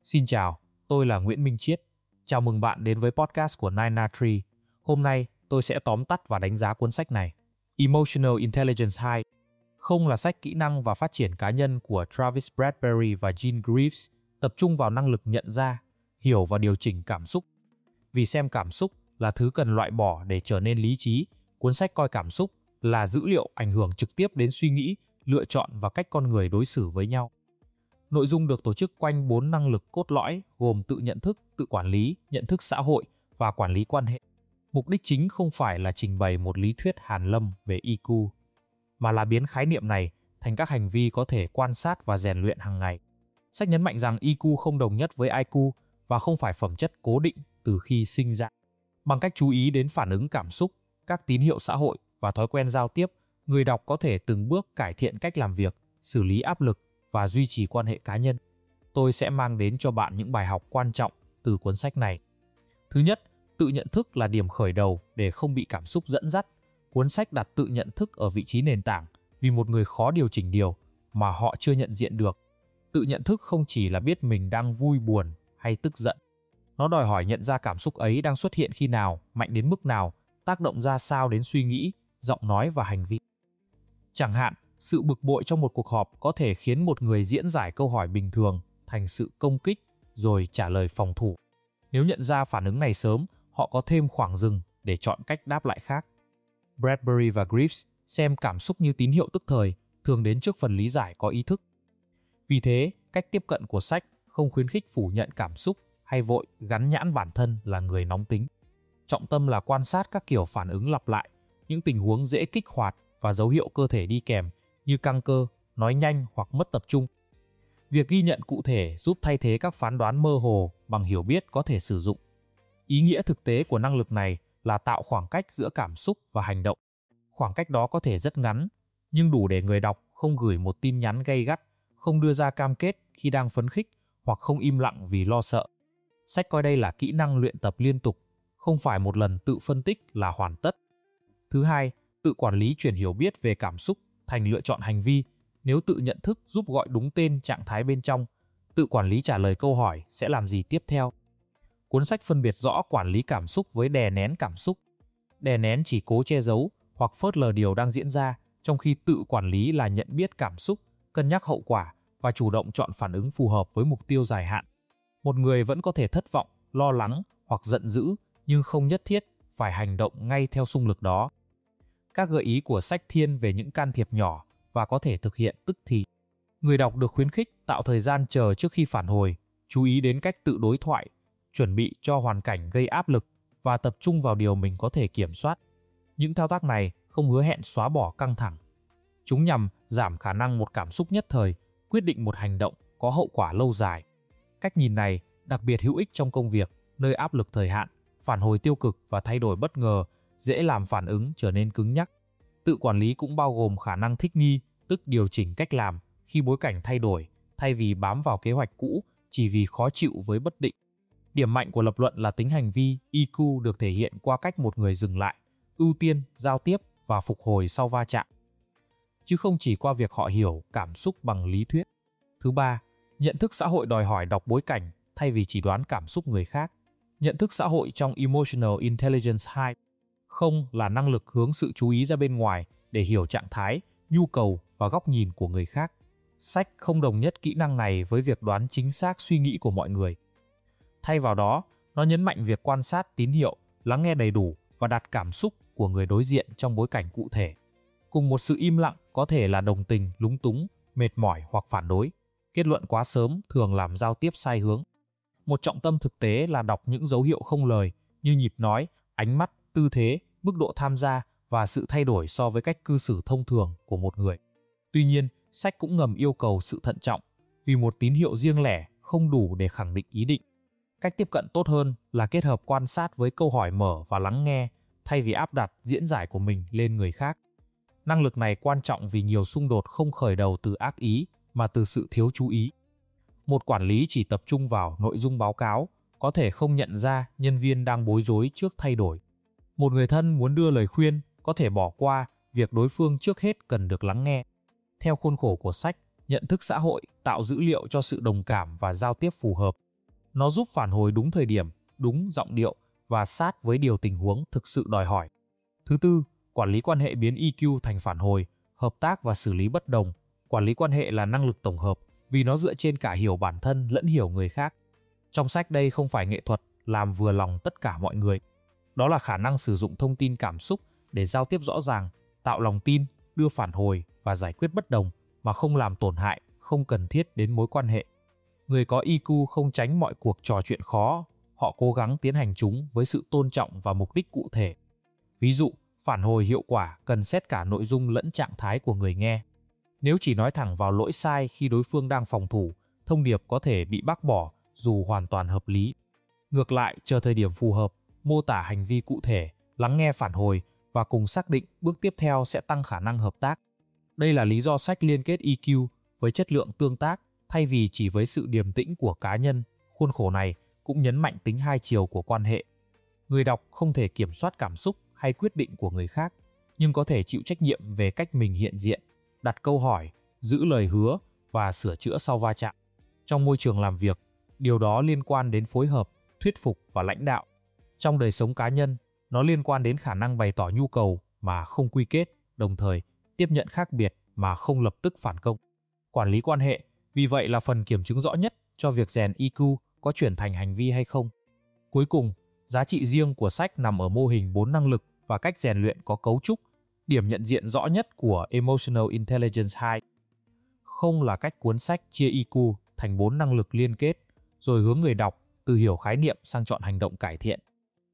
Xin chào, tôi là Nguyễn Minh Chiết. Chào mừng bạn đến với podcast của Nina Tree. Hôm nay, tôi sẽ tóm tắt và đánh giá cuốn sách này. Emotional Intelligence 2 không là sách kỹ năng và phát triển cá nhân của Travis Bradberry và Gene Greaves, tập trung vào năng lực nhận ra, hiểu và điều chỉnh cảm xúc. Vì xem cảm xúc là thứ cần loại bỏ để trở nên lý trí, cuốn sách coi cảm xúc là dữ liệu ảnh hưởng trực tiếp đến suy nghĩ, lựa chọn và cách con người đối xử với nhau. Nội dung được tổ chức quanh 4 năng lực cốt lõi gồm tự nhận thức, tự quản lý, nhận thức xã hội và quản lý quan hệ. Mục đích chính không phải là trình bày một lý thuyết hàn lâm về EQ, mà là biến khái niệm này thành các hành vi có thể quan sát và rèn luyện hàng ngày. Sách nhấn mạnh rằng EQ không đồng nhất với IQ và không phải phẩm chất cố định từ khi sinh ra. Bằng cách chú ý đến phản ứng cảm xúc, các tín hiệu xã hội và thói quen giao tiếp, người đọc có thể từng bước cải thiện cách làm việc, xử lý áp lực và duy trì quan hệ cá nhân. Tôi sẽ mang đến cho bạn những bài học quan trọng từ cuốn sách này. Thứ nhất, tự nhận thức là điểm khởi đầu để không bị cảm xúc dẫn dắt. Cuốn sách đặt tự nhận thức ở vị trí nền tảng vì một người khó điều chỉnh điều mà họ chưa nhận diện được. Tự nhận thức không chỉ là biết mình đang vui buồn hay tức giận. Nó đòi hỏi nhận ra cảm xúc ấy đang xuất hiện khi nào, mạnh đến mức nào, tác động ra sao đến suy nghĩ, giọng nói và hành vi. Chẳng hạn, sự bực bội trong một cuộc họp có thể khiến một người diễn giải câu hỏi bình thường thành sự công kích rồi trả lời phòng thủ. Nếu nhận ra phản ứng này sớm, họ có thêm khoảng dừng để chọn cách đáp lại khác. Bradbury và Greaves xem cảm xúc như tín hiệu tức thời, thường đến trước phần lý giải có ý thức. Vì thế, cách tiếp cận của sách không khuyến khích phủ nhận cảm xúc hay vội gắn nhãn bản thân là người nóng tính. Trọng tâm là quan sát các kiểu phản ứng lặp lại, những tình huống dễ kích hoạt và dấu hiệu cơ thể đi kèm như căng cơ, nói nhanh hoặc mất tập trung. Việc ghi nhận cụ thể giúp thay thế các phán đoán mơ hồ bằng hiểu biết có thể sử dụng. Ý nghĩa thực tế của năng lực này là tạo khoảng cách giữa cảm xúc và hành động. Khoảng cách đó có thể rất ngắn, nhưng đủ để người đọc không gửi một tin nhắn gay gắt, không đưa ra cam kết khi đang phấn khích hoặc không im lặng vì lo sợ. Sách coi đây là kỹ năng luyện tập liên tục, không phải một lần tự phân tích là hoàn tất. Thứ hai, tự quản lý chuyển hiểu biết về cảm xúc thành lựa chọn hành vi. Nếu tự nhận thức giúp gọi đúng tên trạng thái bên trong, tự quản lý trả lời câu hỏi sẽ làm gì tiếp theo. Cuốn sách phân biệt rõ quản lý cảm xúc với đè nén cảm xúc. Đè nén chỉ cố che giấu hoặc phớt lờ điều đang diễn ra, trong khi tự quản lý là nhận biết cảm xúc, cân nhắc hậu quả và chủ động chọn phản ứng phù hợp với mục tiêu dài hạn. Một người vẫn có thể thất vọng, lo lắng hoặc giận dữ, nhưng không nhất thiết phải hành động ngay theo xung lực đó. Các gợi ý của sách thiên về những can thiệp nhỏ và có thể thực hiện tức thì. Người đọc được khuyến khích tạo thời gian chờ trước khi phản hồi, chú ý đến cách tự đối thoại, chuẩn bị cho hoàn cảnh gây áp lực và tập trung vào điều mình có thể kiểm soát. Những thao tác này không hứa hẹn xóa bỏ căng thẳng. Chúng nhằm giảm khả năng một cảm xúc nhất thời quyết định một hành động có hậu quả lâu dài. Cách nhìn này đặc biệt hữu ích trong công việc, nơi áp lực thời hạn, phản hồi tiêu cực và thay đổi bất ngờ dễ làm phản ứng trở nên cứng nhắc. Tự quản lý cũng bao gồm khả năng thích nghi, tức điều chỉnh cách làm khi bối cảnh thay đổi, thay vì bám vào kế hoạch cũ chỉ vì khó chịu với bất định. Điểm mạnh của lập luận là tính hành vi EQ được thể hiện qua cách một người dừng lại, ưu tiên, giao tiếp và phục hồi sau va chạm, chứ không chỉ qua việc họ hiểu cảm xúc bằng lý thuyết. Thứ ba, nhận thức xã hội đòi hỏi đọc bối cảnh thay vì chỉ đoán cảm xúc người khác. Nhận thức xã hội trong Emotional Intelligence 2 không là năng lực hướng sự chú ý ra bên ngoài để hiểu trạng thái, nhu cầu và góc nhìn của người khác. Sách không đồng nhất kỹ năng này với việc đoán chính xác suy nghĩ của mọi người. Thay vào đó, nó nhấn mạnh việc quan sát tín hiệu, lắng nghe đầy đủ và đặt cảm xúc của người đối diện trong bối cảnh cụ thể. Cùng một sự im lặng có thể là đồng tình, lúng túng, mệt mỏi hoặc phản đối. Kết luận quá sớm thường làm giao tiếp sai hướng. Một trọng tâm thực tế là đọc những dấu hiệu không lời như nhịp nói, ánh mắt, tư thế, mức độ tham gia và sự thay đổi so với cách cư xử thông thường của một người. Tuy nhiên, sách cũng ngầm yêu cầu sự thận trọng, vì một tín hiệu riêng lẻ không đủ để khẳng định ý định. Cách tiếp cận tốt hơn là kết hợp quan sát với câu hỏi mở và lắng nghe, thay vì áp đặt diễn giải của mình lên người khác. Năng lực này quan trọng vì nhiều xung đột không khởi đầu từ ác ý mà từ sự thiếu chú ý. Một quản lý chỉ tập trung vào nội dung báo cáo, có thể không nhận ra nhân viên đang bối rối trước thay đổi. Một người thân muốn đưa lời khuyên, có thể bỏ qua việc đối phương trước hết cần được lắng nghe. Theo khuôn khổ của sách, nhận thức xã hội tạo dữ liệu cho sự đồng cảm và giao tiếp phù hợp. Nó giúp phản hồi đúng thời điểm, đúng giọng điệu và sát với điều tình huống thực sự đòi hỏi. Thứ tư, quản lý quan hệ biến EQ thành phản hồi, hợp tác và xử lý bất đồng. Quản lý quan hệ là năng lực tổng hợp vì nó dựa trên cả hiểu bản thân lẫn hiểu người khác. Trong sách đây không phải nghệ thuật làm vừa lòng tất cả mọi người. Đó là khả năng sử dụng thông tin cảm xúc để giao tiếp rõ ràng, tạo lòng tin, đưa phản hồi và giải quyết bất đồng mà không làm tổn hại, không cần thiết đến mối quan hệ. Người có EQ không tránh mọi cuộc trò chuyện khó, họ cố gắng tiến hành chúng với sự tôn trọng và mục đích cụ thể. Ví dụ, phản hồi hiệu quả cần xét cả nội dung lẫn trạng thái của người nghe. Nếu chỉ nói thẳng vào lỗi sai khi đối phương đang phòng thủ, thông điệp có thể bị bác bỏ dù hoàn toàn hợp lý. Ngược lại, chờ thời điểm phù hợp, mô tả hành vi cụ thể, lắng nghe phản hồi và cùng xác định bước tiếp theo sẽ tăng khả năng hợp tác. Đây là lý do sách liên kết EQ với chất lượng tương tác thay vì chỉ với sự điềm tĩnh của cá nhân. Khuôn khổ này cũng nhấn mạnh tính hai chiều của quan hệ. Người đọc không thể kiểm soát cảm xúc hay quyết định của người khác, nhưng có thể chịu trách nhiệm về cách mình hiện diện, đặt câu hỏi, giữ lời hứa và sửa chữa sau va chạm. Trong môi trường làm việc, điều đó liên quan đến phối hợp, thuyết phục và lãnh đạo. Trong đời sống cá nhân, nó liên quan đến khả năng bày tỏ nhu cầu mà không quy kết, đồng thời tiếp nhận khác biệt mà không lập tức phản công. Quản lý quan hệ, vì vậy là phần kiểm chứng rõ nhất cho việc rèn EQ có chuyển thành hành vi hay không. Cuối cùng, giá trị riêng của sách nằm ở mô hình 4 năng lực và cách rèn luyện có cấu trúc. Điểm nhận diện rõ nhất của Emotional Intelligence 2 không là cách cuốn sách chia EQ thành 4 năng lực liên kết, rồi hướng người đọc từ hiểu khái niệm sang chọn hành động cải thiện.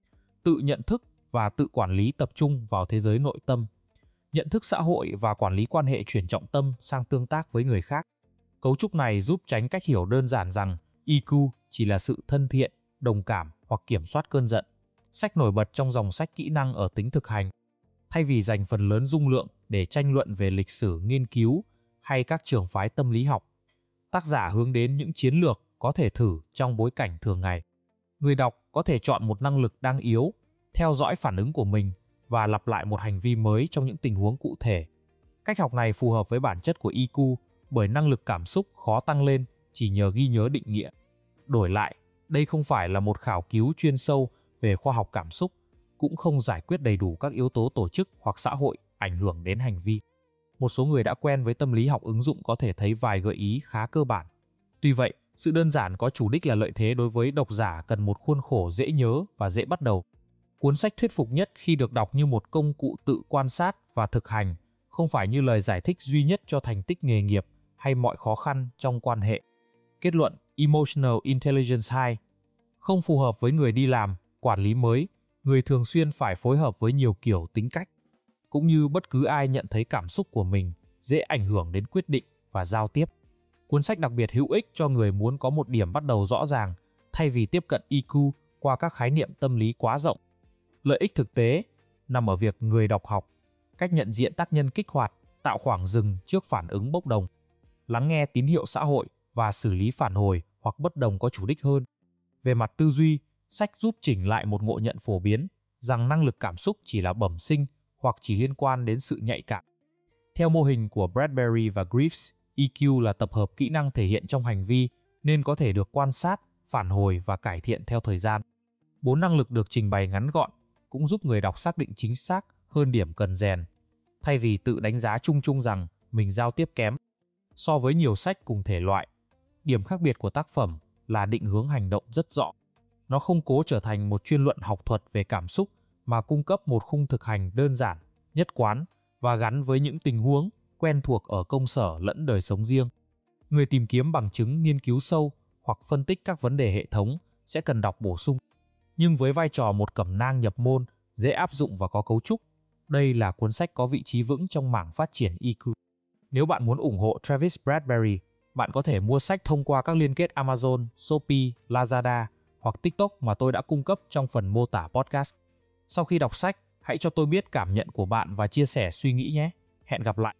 Tự nhận thức và tự quản lý tập trung vào thế giới nội tâm. Nhận thức xã hội và quản lý quan hệ chuyển trọng tâm sang tương tác với người khác. Cấu trúc này giúp tránh cách hiểu đơn giản rằng EQ chỉ là sự thân thiện, đồng cảm hoặc kiểm soát cơn giận. Sách nổi bật trong dòng sách kỹ năng ở tính thực hành. Thay vì dành phần lớn dung lượng để tranh luận về lịch sử nghiên cứu hay các trường phái tâm lý học, tác giả hướng đến những chiến lược có thể thử trong bối cảnh thường ngày. Người đọc có thể chọn một năng lực đang yếu, theo dõi phản ứng của mình và lặp lại một hành vi mới trong những tình huống cụ thể. Cách học này phù hợp với bản chất của EQ bởi năng lực cảm xúc khó tăng lên chỉ nhờ ghi nhớ định nghĩa. Đổi lại, đây không phải là một khảo cứu chuyên sâu về khoa học cảm xúc, cũng không giải quyết đầy đủ các yếu tố tổ chức hoặc xã hội ảnh hưởng đến hành vi. Một số người đã quen với tâm lý học ứng dụng có thể thấy vài gợi ý khá cơ bản. Tuy vậy, sự đơn giản có chủ đích là lợi thế đối với độc giả cần một khuôn khổ dễ nhớ và dễ bắt đầu. Cuốn sách thuyết phục nhất khi được đọc như một công cụ tự quan sát và thực hành, không phải như lời giải thích duy nhất cho thành tích nghề nghiệp hay mọi khó khăn trong quan hệ. Kết luận, Emotional Intelligence 2 không phù hợp với người đi làm, quản lý mới, người thường xuyên phải phối hợp với nhiều kiểu tính cách, cũng như bất cứ ai nhận thấy cảm xúc của mình dễ ảnh hưởng đến quyết định và giao tiếp. Cuốn sách đặc biệt hữu ích cho người muốn có một điểm bắt đầu rõ ràng, thay vì tiếp cận EQ qua các khái niệm tâm lý quá rộng. Lợi ích thực tế nằm ở việc người đọc học cách nhận diện tác nhân kích hoạt, tạo khoảng dừng trước phản ứng bốc đồng, lắng nghe tín hiệu xã hội và xử lý phản hồi hoặc bất đồng có chủ đích hơn. Về mặt tư duy, sách giúp chỉnh lại một ngộ nhận phổ biến rằng năng lực cảm xúc chỉ là bẩm sinh hoặc chỉ liên quan đến sự nhạy cảm. Theo mô hình của Bradbury và Greaves, EQ là tập hợp kỹ năng thể hiện trong hành vi nên có thể được quan sát, phản hồi và cải thiện theo thời gian. 4 năng lực được trình bày ngắn gọn cũng giúp người đọc xác định chính xác hơn điểm cần rèn, thay vì tự đánh giá chung chung rằng mình giao tiếp kém. So với nhiều sách cùng thể loại, điểm khác biệt của tác phẩm là định hướng hành động rất rõ. Nó không cố trở thành một chuyên luận học thuật về cảm xúc mà cung cấp một khung thực hành đơn giản, nhất quán và gắn với những tình huống quen thuộc ở công sở lẫn đời sống riêng. Người tìm kiếm bằng chứng nghiên cứu sâu hoặc phân tích các vấn đề hệ thống sẽ cần đọc bổ sung. Nhưng với vai trò một cẩm nang nhập môn, dễ áp dụng và có cấu trúc, đây là cuốn sách có vị trí vững trong mảng phát triển EQ. Nếu bạn muốn ủng hộ Travis Bradbury, bạn có thể mua sách thông qua các liên kết Amazon, Shopee, Lazada hoặc TikTok mà tôi đã cung cấp trong phần mô tả podcast. Sau khi đọc sách, hãy cho tôi biết cảm nhận của bạn và chia sẻ suy nghĩ nhé. Hẹn gặp lại!